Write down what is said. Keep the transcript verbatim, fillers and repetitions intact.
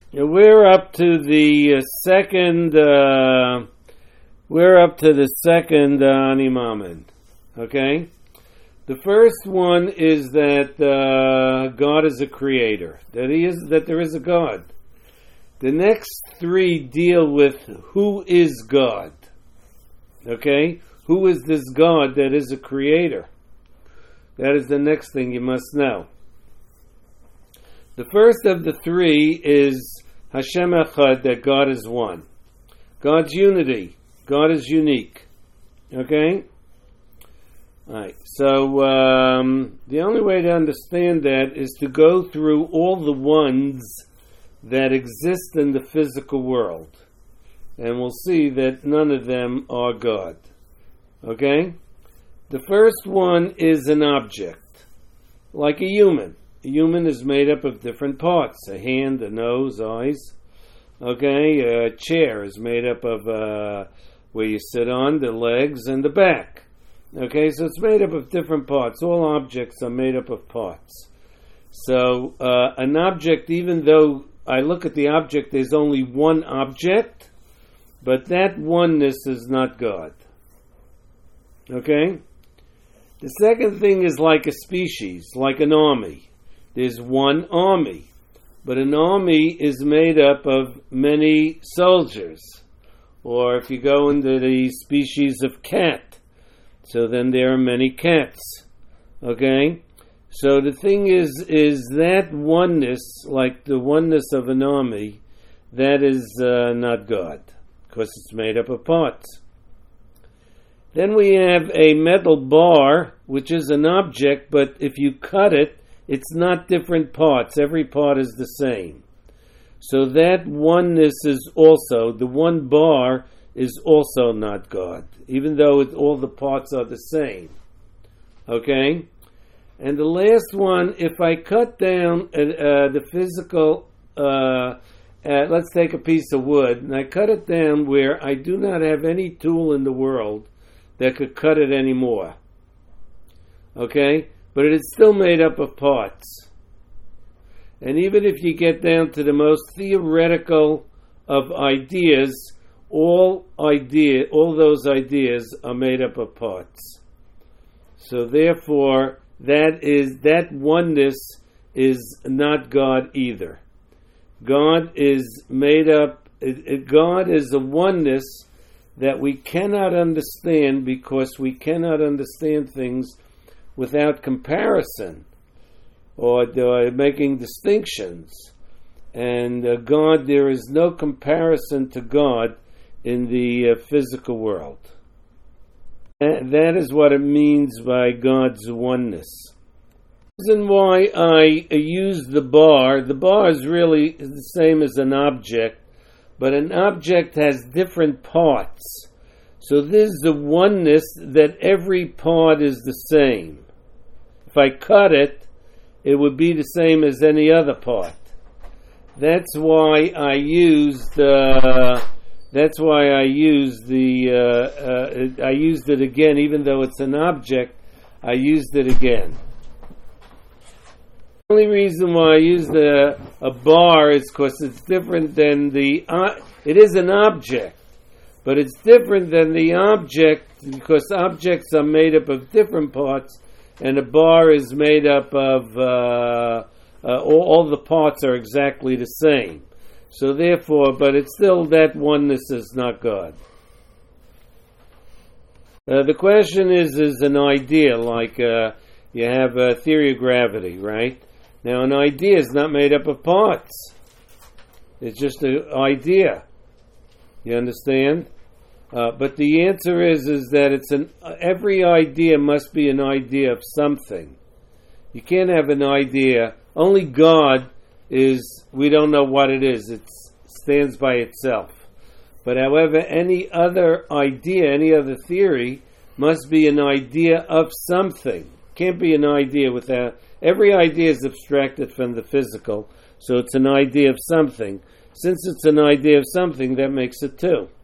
We're up to the uh, second. Uh, we're up to the second uh, Ani Maamin. Okay, the first one is that uh, God is a creator. That he is. That there is a God. The next three deal with who is God. Okay, who is this God that is a creator? That is the next thing you must know. The first of the three is Hashem Echad, that God is one. God's unity. God is unique. Okay? Alright, so um, the only way to understand that is to go through all the ones that exist in the physical world. And we'll see that none of them are God. Okay? The first one is an object, like a human. A human is made up of different parts: a hand, a nose, eyes. Okay, a chair is made up of uh, where you sit on, the legs, and the back. Okay, so it's made up of different parts. All objects are made up of parts. So uh, an object, even though I look at the object, there's only one object, but that oneness is not God. Okay? The second thing is like a species, like an army. There's one army, but an army is made up of many soldiers. Or if you go into the species of cat, so then there are many cats. Okay? So the thing is, is that oneness, like the oneness of an army, that is uh, not God, because it's made up of parts. Then we have a metal bar, which is an object, but if you cut it, it's not different parts. Every part is the same. So that oneness is also, the one bar is also not God, even though it, all the parts are the same. Okay? And the last one, if I cut down uh, uh, the physical, uh, uh, let's take a piece of wood, and I cut it down where I do not have any tool in the world that could cut it anymore. Okay? But it is still made up of parts. And even if you get down to the most theoretical of ideas, all idea, all those ideas are made up of parts. So therefore, that is that oneness is not God either. God is made up. It, it, God is a oneness that we cannot understand because we cannot understand things without comparison, or uh, making distinctions. And uh, God, there is no comparison to God in the uh, physical world. And that is what it means by God's oneness. The reason why I uh, use the bar, the bar is really the same as an object, but an object has different parts. So there's the oneness that every part is the same. If I cut it, it would be the same as any other part. That's why I used. Uh, that's why I used the. Uh, uh, I used it again, even though it's an object. I used it again. The only reason why I used a, a bar is because it's different than the. Uh, it is an object, but it's different than the object because objects are made up of different parts. And a bar is made up of, uh, uh, all, all the parts are exactly the same. So therefore, but it's still that oneness is not God. Uh, the question is, is an idea, like uh, you have a theory of gravity, right? Now an idea is not made up of parts. It's just an idea. You understand? Uh, but the answer is is that it's an every idea must be an idea of something. You can't have an idea. Only God is, we don't know what it is. It stands by itself. But however, any other idea, any other theory must be an idea of something. Can't be an idea without, every idea is abstracted from the physical, so it's an idea of something. Since it's an idea of something, that makes it two.